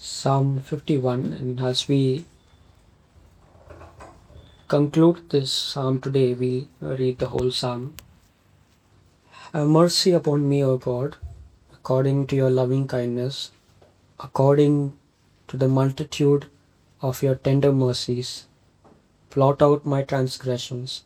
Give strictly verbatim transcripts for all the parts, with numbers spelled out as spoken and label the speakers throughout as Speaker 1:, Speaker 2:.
Speaker 1: Psalm fifty-one, and as we conclude this psalm today, we read the whole psalm. Have mercy upon me, O God, according to your loving kindness, according to the multitude of your tender mercies. Blot out my transgressions.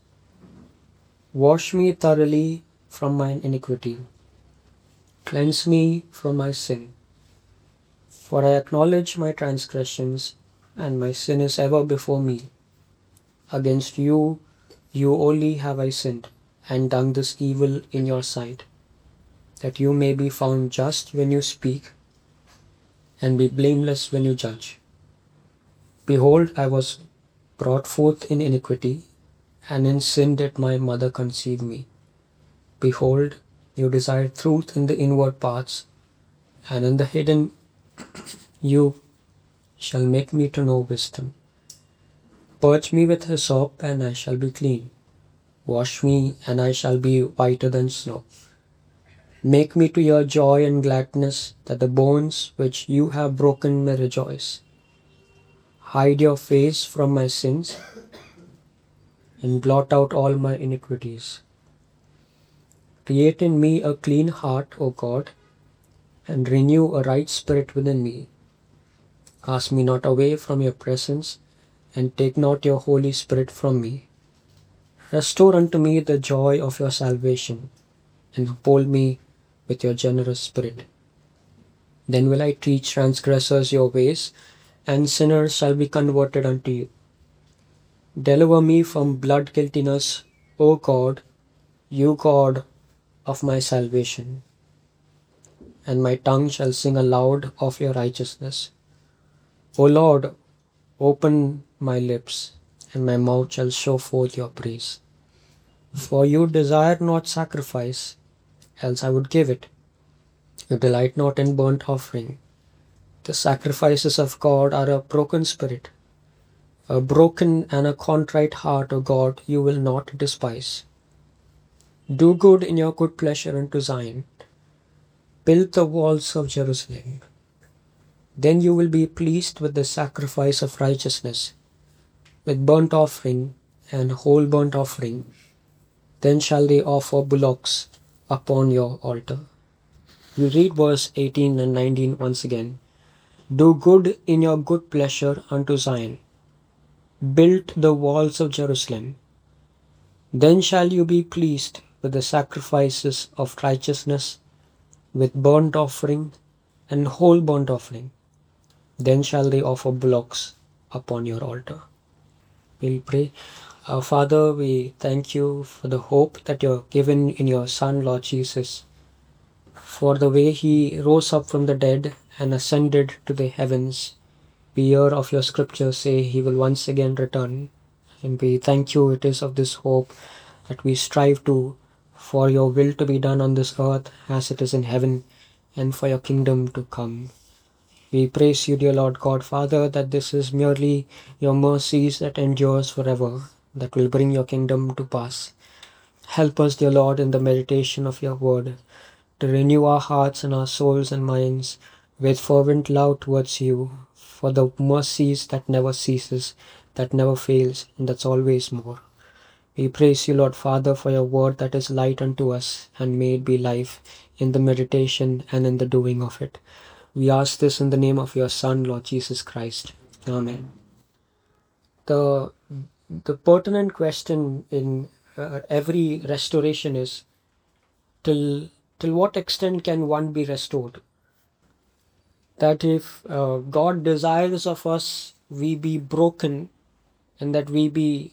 Speaker 1: Wash me thoroughly from mine iniquity. Cleanse me from my sin. For I acknowledge my transgressions, and my sin is ever before me. Against you, you only have I sinned, and done this evil in your sight, that you may be found just when you speak, and be blameless when you judge. Behold, I was brought forth in iniquity, and in sin did my mother conceive me. Behold, you desire truth in the inward parts, and in the hidden you shall make me to know wisdom. Purge me with hyssop, and I shall be clean. Wash me, and I shall be whiter than snow. Make me to hear joy and gladness, that the bones which you have broken may rejoice. Hide your face from my sins, and blot out all my iniquities. Create in me a clean heart, O God, and renew a right spirit within me. Cast me not away from your presence, and take not your Holy Spirit from me. Restore unto me the joy of your salvation, and uphold me with your generous spirit. Then will I teach transgressors your ways, and sinners shall be converted unto you. Deliver me from blood guiltiness, O God, you God of my salvation, and my tongue shall sing aloud of your righteousness. O Lord, open my lips, and my mouth shall show forth your praise. For you desire not sacrifice, else I would give it. You delight not in burnt offering. The sacrifices of God are a broken spirit. A broken and a contrite heart, O God, you will not despise. Do good in your good pleasure unto Zion. Build the walls of Jerusalem. Then you will be pleased with the sacrifice of righteousness, with burnt offering and whole burnt offering. Then shall they offer bullocks upon your altar. We read verse eighteen and nineteen once again. Do good in your good pleasure unto Zion. Build the walls of Jerusalem. Then shall you be pleased with the sacrifices of righteousness, with burnt offering and whole burnt offering. Then shall they offer bullocks upon your altar. We'll pray. Our Father, we thank you for the hope that you're given in your Son, Lord Jesus, for the way he rose up from the dead and ascended to the heavens. We hear of your scripture say he will once again return. And we thank you, it is of this hope that we strive to, for your will to be done on this earth as it is in heaven, and for your kingdom to come. We praise you, dear Lord God, Father, that this is merely your mercies that endures forever, that will bring your kingdom to pass. Help us, dear Lord, in the meditation of your word, to renew our hearts and our souls and minds with fervent love towards you, for the mercies that never ceases, that never fails, and that's always more. We praise you, Lord Father, for your word that is light unto us, and may it be life in the meditation and in the doing of it. We ask this in the name of your Son, Lord Jesus Christ. Amen. The, the pertinent question in uh, every restoration is, till, till what extent can one be restored? That if uh, God desires of us, we be broken, and that we be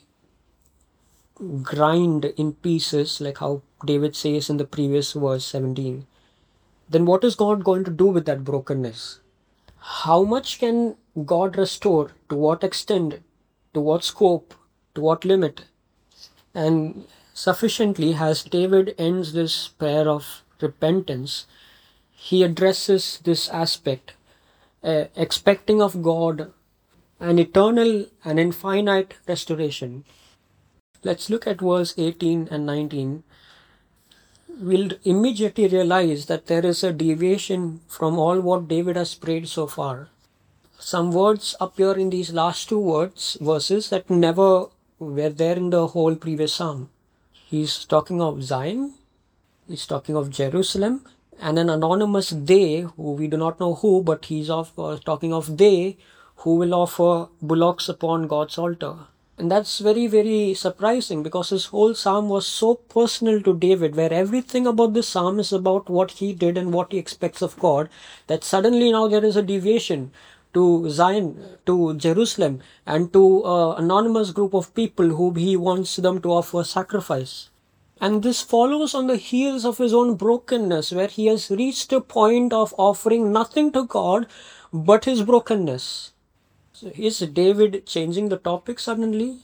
Speaker 1: grind in pieces, like how David says in the previous verse seventeen, then what is God going to do with that brokenness? How much can God restore? To what extent? To what scope? To what limit? And sufficiently, as David ends this prayer of repentance, he addresses this aspect, uh, expecting of God an eternal and infinite restoration. Let's look at verse eighteen and nineteen. We'll immediately realize that there is a deviation from all what David has prayed so far. Some words appear in these last two words, verses that never were there in the whole previous psalm. He's talking of Zion, he's talking of Jerusalem, and an anonymous they, who we do not know who, but he's of, uh, talking of they who will offer bullocks upon God's altar. And that's very, very surprising, because this whole psalm was so personal to David, where everything about this psalm is about what he did and what he expects of God, that suddenly now there is a deviation to Zion, to Jerusalem, and to an anonymous group of people who he wants them to offer sacrifice. And this follows on the heels of his own brokenness, where he has reached a point of offering nothing to God but his brokenness. So is David changing the topic suddenly?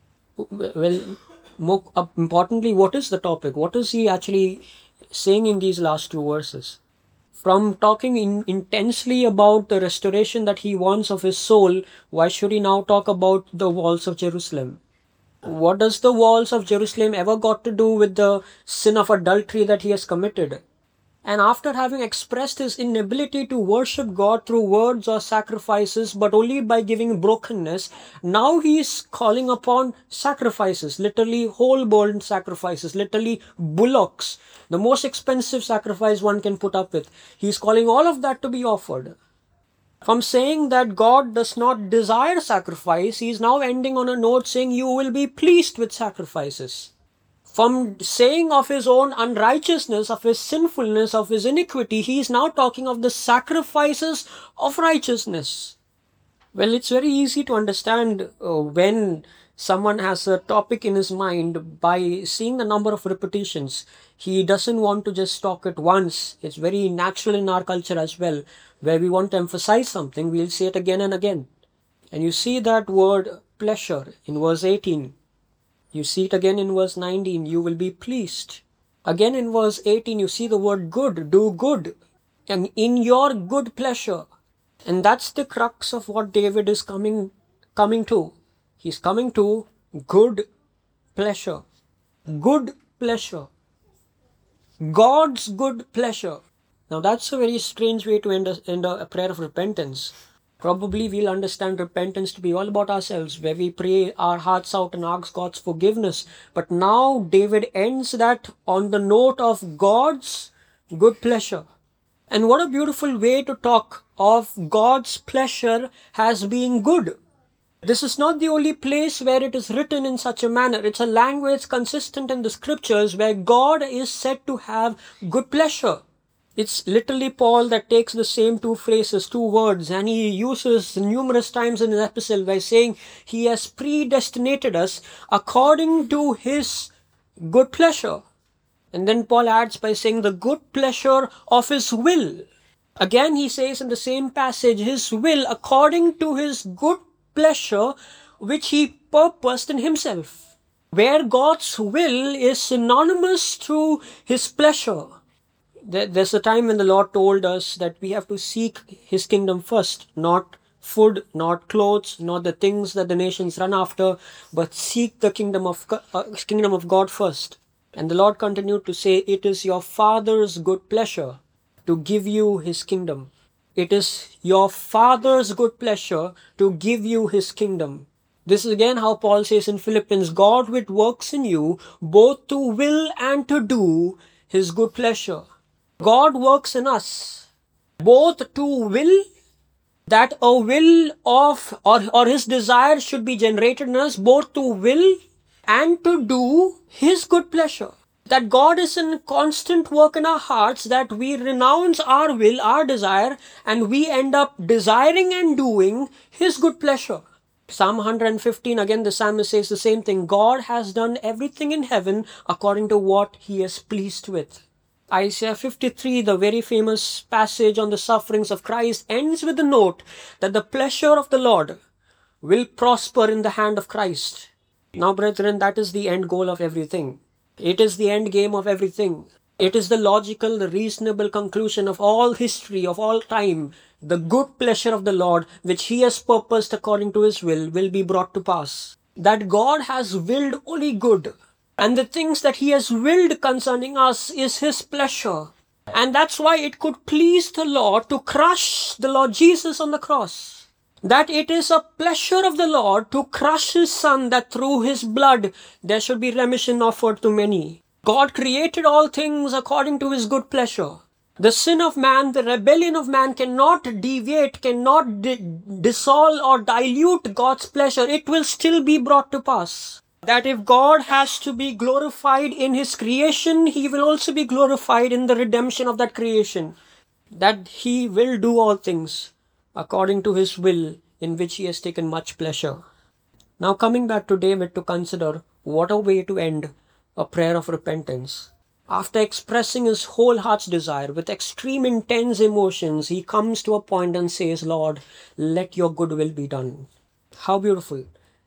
Speaker 1: Well, more importantly, what is the topic? What is he actually saying in these last two verses? From talking in, intensely about the restoration that he wants of his soul, why should he now talk about the walls of Jerusalem? What does the walls of Jerusalem ever got to do with the sin of adultery that he has committed? And after having expressed his inability to worship God through words or sacrifices, but only by giving brokenness, now he is calling upon sacrifices, literally whole-born sacrifices, literally bullocks, the most expensive sacrifice one can put up with. He is calling all of that to be offered. From saying that God does not desire sacrifice, he is now ending on a note saying, you will be pleased with sacrifices. From saying of his own unrighteousness, of his sinfulness, of his iniquity, he is now talking of the sacrifices of righteousness. Well, it's very easy to understand uh, when someone has a topic in his mind by seeing the number of repetitions. He doesn't want to just talk it once. It's very natural in our culture as well, where we want to emphasize something, we'll say it again and again. And you see that word pleasure in verse eighteen. You see it again in verse nineteen, you will be pleased. Again in verse eighteen, you see the word good, do good, and in your good pleasure. And that's the crux of what David is coming, coming to. He's coming to good pleasure. Good pleasure. God's good pleasure. Now that's a very strange way to end a, end a prayer of repentance. Probably we'll understand repentance to be all about ourselves, where we pray our hearts out and ask God's forgiveness. But now David ends that on the note of God's good pleasure. And what a beautiful way to talk of God's pleasure as being good. This is not the only place where it is written in such a manner. It's a language consistent in the scriptures where God is said to have good pleasure. It's literally Paul that takes the same two phrases, two words, and he uses numerous times in his epistle by saying he has predestinated us according to his good pleasure. And then Paul adds by saying the good pleasure of his will. Again he says in the same passage, his will according to his good pleasure which he purposed in himself. Where God's will is synonymous to his pleasure. There's a time when the Lord told us that we have to seek his kingdom first, not food, not clothes, not the things that the nations run after, but seek the kingdom of uh, kingdom of God first. And the Lord continued to say, it is your Father's good pleasure to give you his kingdom. It is your Father's good pleasure to give you his kingdom. This is again how Paul says in Philippians, God which works in you both to will and to do his good pleasure. God works in us both to will, that a will of or, or his desire should be generated in us, both to will and to do his good pleasure. That God is in constant work in our hearts, that we renounce our will, our desire, and we end up desiring and doing his good pleasure. Psalm one fifteen, again the psalmist says the same thing. God has done everything in heaven according to what he is pleased with. Isaiah fifty-three, the very famous passage on the sufferings of Christ, ends with the note that the pleasure of the Lord will prosper in the hand of Christ. Now, brethren, that is the end goal of everything. It is the end game of everything. It is the logical, the reasonable conclusion of all history, of all time. The good pleasure of the Lord, which he has purposed according to his will, will be brought to pass. That God has willed only good. And the things that he has willed concerning us is his pleasure. And that's why it could please the Lord to crush the Lord Jesus on the cross. that it is a pleasure of the Lord to crush his Son, that through his blood there should be remission offered to many. God created all things according to his good pleasure. The sin of man, the rebellion of man cannot deviate, cannot di- dissolve or dilute God's pleasure. It will still be brought to pass. That if God has to be glorified in his creation, he will also be glorified in the redemption of that creation. That he will do all things according to his will, in which he has taken much pleasure. Now coming back to David to consider what a way to end a prayer of repentance. After expressing his whole heart's desire with extreme intense emotions, he comes to a point and says, Lord, let your good will be done. How beautiful.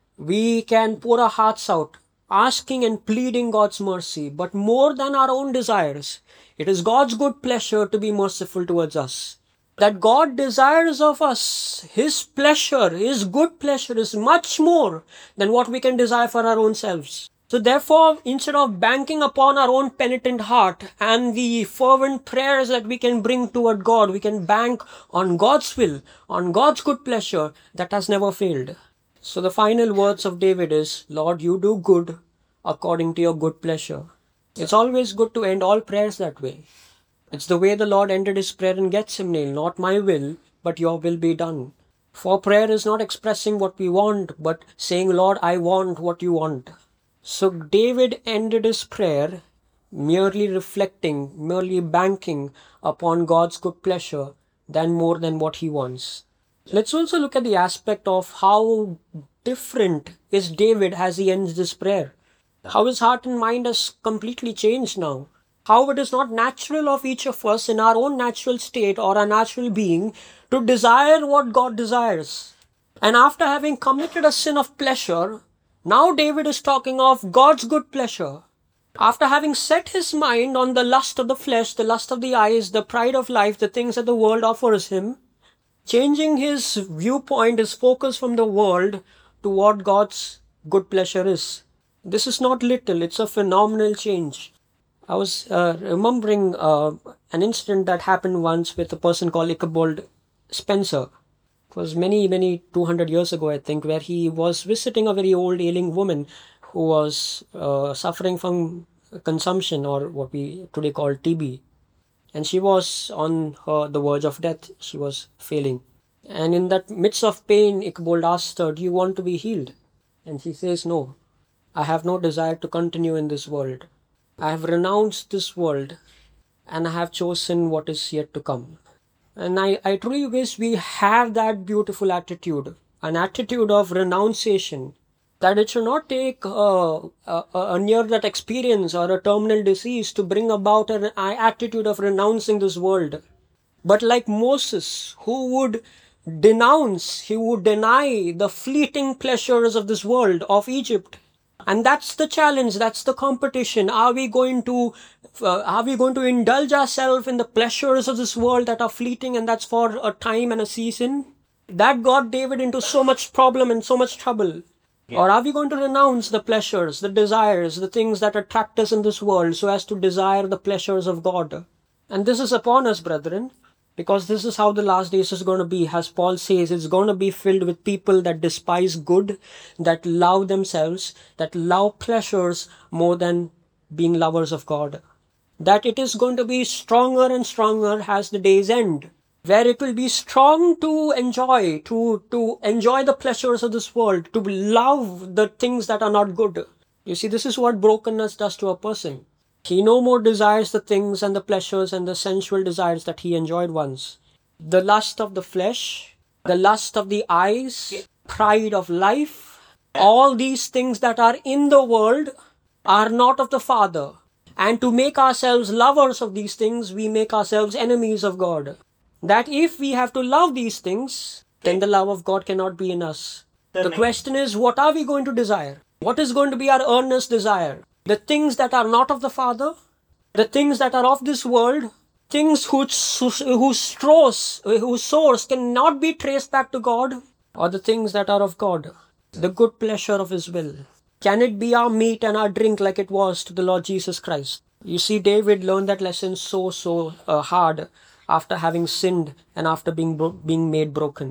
Speaker 1: We can pour our hearts out, asking and pleading God's mercy, but more than our own desires, it is God's good pleasure to be merciful towards us. That God desires of us, his pleasure, his good pleasure is much more than what we can desire for our own selves. So therefore, instead of banking upon our own penitent heart and the fervent prayers that we can bring toward God, we can bank on God's will, on God's good pleasure that has never failed. So the final words of David is, Lord, you do good according to your good pleasure. It's always good to end all prayers that way. It's the way the Lord ended his prayer in Gethsemane, not my will, but your will be done. For prayer is not expressing what we want, but saying, Lord, I want what you want. So David ended his prayer merely reflecting, merely banking upon God's good pleasure than more than what he wants. Let's also look at the aspect of how different is David as he ends this prayer. How his heart and mind has completely changed now. How it is not natural of each of us in our own natural state or our natural being to desire what God desires. And after having committed a sin of pleasure, now David is talking of God's good pleasure. After having set his mind on the lust of the flesh, the lust of the eyes, the pride of life, the things that the world offers him, changing his viewpoint, his focus from the world to what God's good pleasure is. This is not little, it's a phenomenal change. I was uh, remembering uh, an incident that happened once with a person called Ichabod Spencer. It was many, many two hundred years ago, I think, where he was visiting a very old ailing woman who was uh, suffering from consumption, or what we today call T B. And she was on her, the verge of death. She was failing. And in that midst of pain, Ichabod asked her, do you want to be healed? And she says, no, I have no desire to continue in this world. I have renounced this world and I have chosen what is yet to come. And I, I truly wish we have that beautiful attitude, an attitude of renunciation, that it should not take uh, a, a near-death experience or a terminal disease to bring about an attitude of renouncing this world. But like Moses, who would denounce, he would deny the fleeting pleasures of this world, of Egypt. And that's the challenge, that's the competition. Are we going to uh, are we going to indulge ourselves in the pleasures of this world that are fleeting and that's for a time and a season? That got David into so much problem and so much trouble. Yeah. Or are we going to renounce the pleasures, the desires, the things that attract us in this world so as to desire the pleasures of God? And this is upon us, brethren. Because this is how the last days is going to be. As Paul says, it's going to be filled with people that despise good, that love themselves, that love pleasures more than being lovers of God. That it is going to be stronger and stronger as the days end. Where it will be strong to enjoy, to, to enjoy the pleasures of this world, to love the things that are not good. You see, this is what brokenness does to a person. He no more desires the things and the pleasures and the sensual desires that he enjoyed once. The lust of the flesh, the lust of the eyes, pride of life, all these things that are in the world are not of the Father. And to make ourselves lovers of these things, we make ourselves enemies of God. That if we have to love these things, then the love of God cannot be in us. The question is, what are we going to desire? What is going to be our earnest desire? The things that are not of the Father, the things that are of this world, things whose, whose, source, whose source cannot be traced back to God, or the things that are of God, the good pleasure of His will. Can it be our meat and our drink like it was to the Lord Jesus Christ? You see, David learned that lesson so, so uh, hard after having sinned and after being bro- being made broken.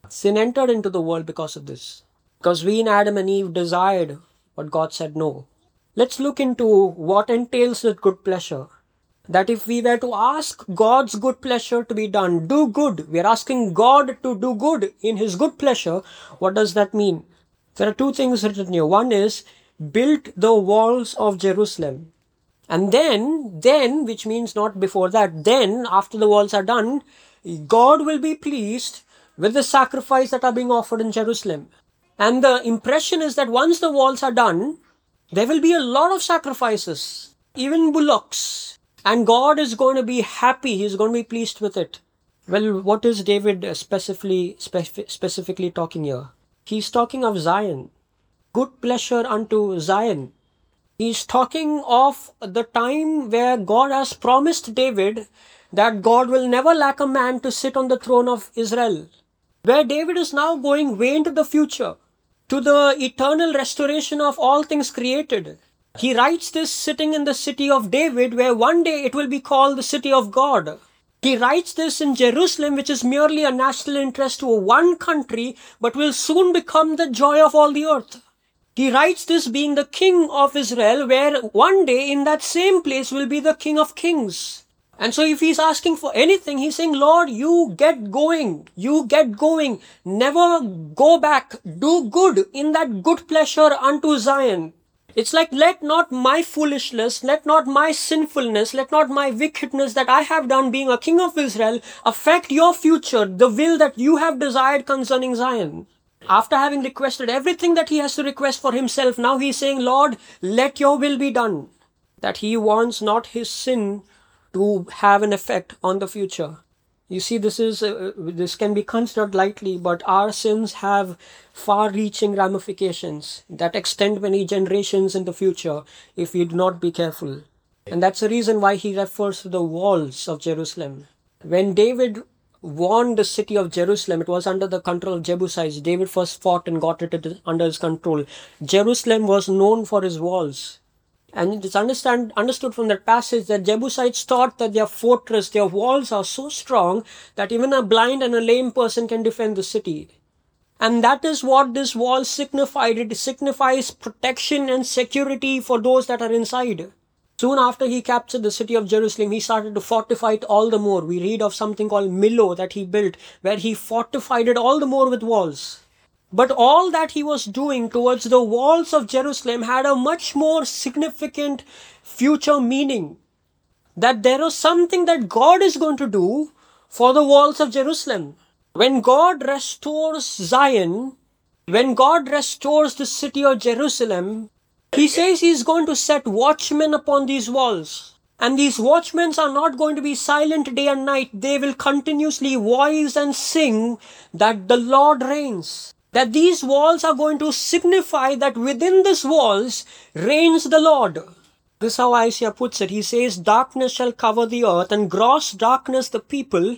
Speaker 1: Sin entered into the world because of this. Because we in Adam and Eve desired what God said no. Let's look into what entails that good pleasure. That if we were to ask God's good pleasure to be done, do good. We are asking God to do good in His good pleasure. What does that mean? There are two things written here. One is, build the walls of Jerusalem. And then, then, which means not before that, then, after the walls are done, God will be pleased with the sacrifice that are being offered in Jerusalem. And the impression is that once the walls are done, there will be a lot of sacrifices, even bullocks. And God is going to be happy. He's going to be pleased with it. Well, what is David specifically, specif- specifically talking here? He's talking of Zion. Good pleasure unto Zion. He's talking of the time where God has promised David that God will never lack a man to sit on the throne of Israel. Where David is now going way into the future, to the eternal restoration of all things created. He writes this sitting in the city of David, where one day it will be called the city of God. He writes this in Jerusalem, which is merely a national interest to one country, but will soon become the joy of all the earth. He writes this being the king of Israel, where one day in that same place will be the king of kings. And so if he's asking for anything, he's saying, Lord, you get going, you get going, never go back, do good in that good pleasure unto Zion. It's like, let not my foolishness, let not my sinfulness, let not my wickedness that I have done being a king of Israel affect your future, the will that you have desired concerning Zion. After having requested everything that he has to request for himself, now he's saying, Lord, let your will be done. That he wants not his sin to have an effect on the future. You see, this is uh, this can be considered lightly, but our sins have far-reaching ramifications that extend many generations in the future if we do not be careful. And that's the reason why he refers to the walls of Jerusalem. When David won the city of Jerusalem, it was under the control of Jebusites. David first fought and got it under his control. Jerusalem was known for his walls. And it's understand, understood from that passage that Jebusites thought that their fortress, their walls are so strong that even a blind and a lame person can defend the city. And that is what this wall signified. It signifies protection and security for those that are inside. Soon after he captured the city of Jerusalem, he started to fortify it all the more. We read of something called Millo that he built, where he fortified it all the more with walls. But all that he was doing towards the walls of Jerusalem had a much more significant future meaning. That there is something that God is going to do for the walls of Jerusalem. When God restores Zion, when God restores the city of Jerusalem, he says he's going to set watchmen upon these walls. And these watchmen are not going to be silent day and night. They will continuously voice and sing that the Lord reigns. That these walls are going to signify that within these walls reigns the Lord. This is how Isaiah puts it. He says, darkness shall cover the earth and gross darkness the people,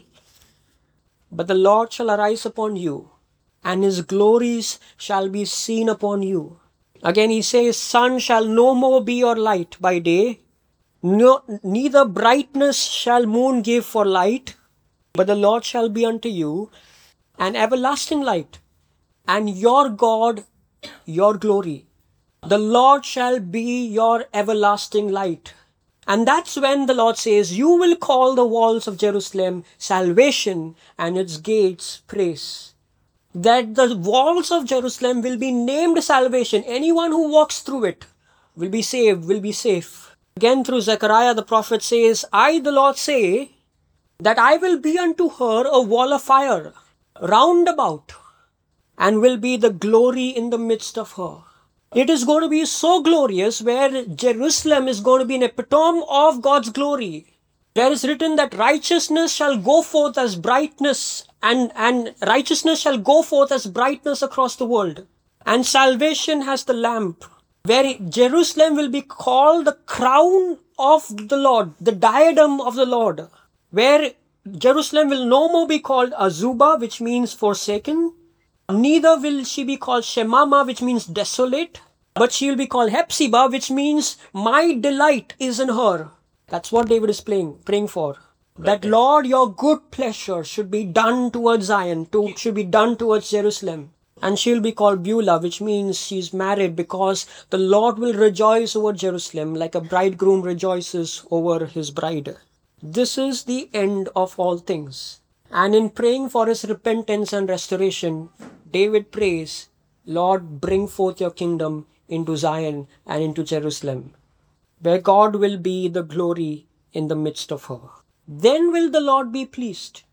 Speaker 1: but the Lord shall arise upon you, and his glories shall be seen upon you. Again he says, sun shall no more be your light by day, no, neither brightness shall moon give for light, but the Lord shall be unto you an everlasting light, and your God your glory. The Lord shall be your everlasting light. And that's when the Lord says, you will call the walls of Jerusalem salvation and its gates praise. That the walls of Jerusalem will be named salvation. Anyone who walks through it will be saved, will be safe. Again through Zechariah the prophet says, I the Lord say that I will be unto her a wall of fire round about, and will be the glory in the midst of her. It is going to be so glorious, where Jerusalem is going to be an epitome of God's glory. There is written that righteousness shall go forth as brightness, and, and righteousness shall go forth as brightness across the world. And salvation has the lamp, where Jerusalem will be called the crown of the Lord, the diadem of the Lord, where Jerusalem will no more be called Azubah, which means forsaken. Neither will she be called Shemama, which means desolate, but she will be called Hephzibah, which means my delight is in her. That's what David is playing, praying for. that Lord, your good pleasure should be done towards Zion, to, should be done towards Jerusalem. And she'll be called Beulah, which means she's married, because the Lord will rejoice over Jerusalem like a bridegroom rejoices over his bride. This is the end of all things. And in praying for his repentance and restoration, David prays, Lord, bring forth your kingdom into Zion and into Jerusalem, where God will be the glory in the midst of her. Then will the Lord be pleased.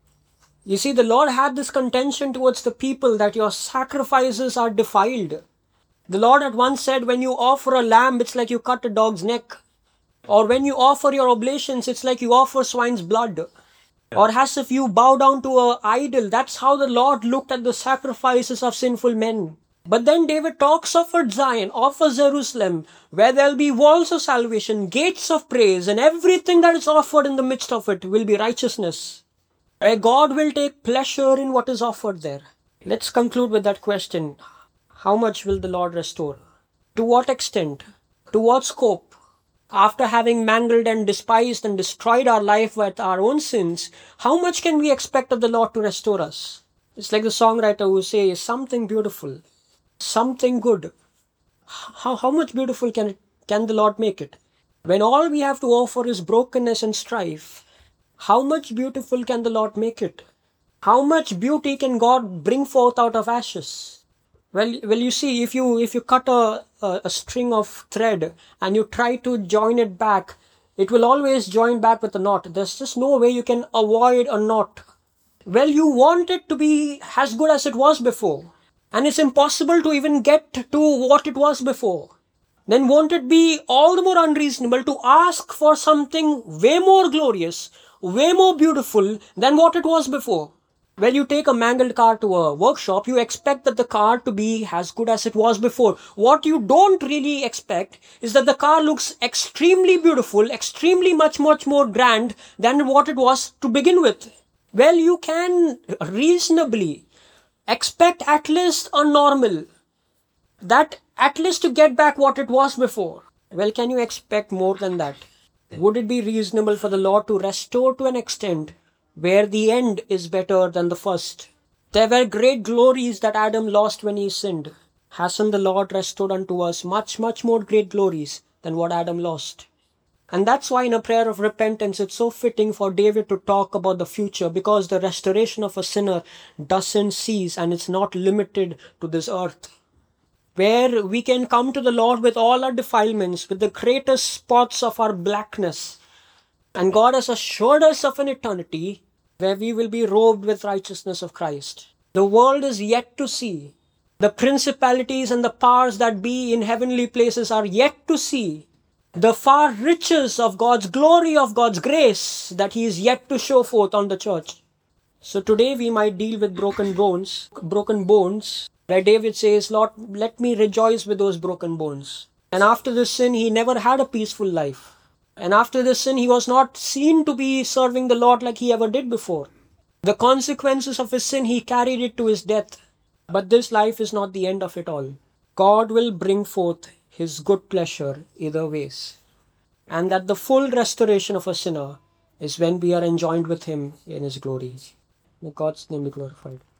Speaker 1: You see, the Lord had this contention towards the people that your sacrifices are defiled. The Lord at once said, when you offer a lamb, it's like you cut a dog's neck. Or when you offer your oblations, it's like you offer swine's blood. Or as if you bow down to an idol. That's how the Lord looked at the sacrifices of sinful men. But then David talks of a Zion, of a Jerusalem, where there'll be walls of salvation, gates of praise, and everything that is offered in the midst of it will be righteousness. Where God will take pleasure in what is offered there. Let's conclude with that question. How much will the Lord restore? To what extent? To what scope? After having mangled and despised and destroyed our life with our own sins, how much can we expect of the Lord to restore us? It's like the songwriter who says, something beautiful, something good. How, how much beautiful can it, can the Lord make it? When all we have to offer is brokenness and strife, how much beautiful can the Lord make it? How much beauty can God bring forth out of ashes? Well, well, you see, if you if you cut a, a, a string of thread and you try to join it back, it will always join back with a knot. There's just no way you can avoid a knot. Well, you want it to be as good as it was before. And it's impossible to even get to what it was before. Then won't it be all the more unreasonable to ask for something way more glorious, way more beautiful than what it was before? When you take a mangled car to a workshop, you expect that the car to be as good as it was before. What you don't really expect is that the car looks extremely beautiful, extremely much, much more grand than what it was to begin with. Well, you can reasonably expect at least a normal, that at least to get back what it was before. Well, can you expect more than that? Would it be reasonable for the Lord to restore to an extent where the end is better than the first? There were great glories that Adam lost when he sinned. Hasn't the Lord restored unto us much, much more great glories than what Adam lost? And that's why in a prayer of repentance, it's so fitting for David to talk about the future, because the restoration of a sinner doesn't cease and it's not limited to this earth. Where we can come to the Lord with all our defilements, with the greatest spots of our blackness. And God has assured us of an eternity where we will be robed with righteousness of Christ. The world is yet to see. The principalities and the powers that be in heavenly places are yet to see the far riches of God's glory, of God's grace that He is yet to show forth on the church. So today we might deal with broken bones, broken bones, where David says, Lord, let me rejoice with those broken bones. And after this sin, he never had a peaceful life. And after this sin, he was not seen to be serving the Lord like he ever did before. The consequences of his sin, he carried it to his death. But this life is not the end of it all. God will bring forth His good pleasure either ways. And that the full restoration of a sinner is when we are enjoined with Him in His glory. May God's name be glorified.